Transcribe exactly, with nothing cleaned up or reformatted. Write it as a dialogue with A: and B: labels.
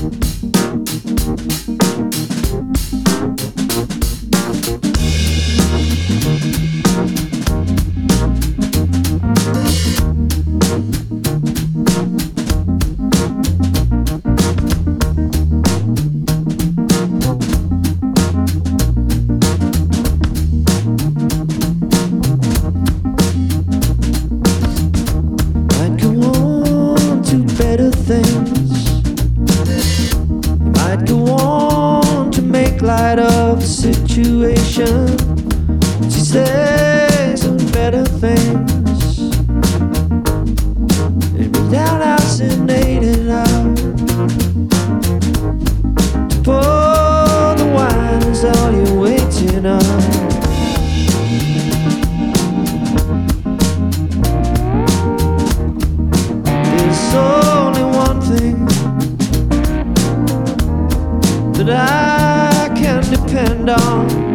A: Light of the situation, she says some better things. And be down house and eight it out. To pour the wine is all you're waiting on. There's only one thing that I can depend on.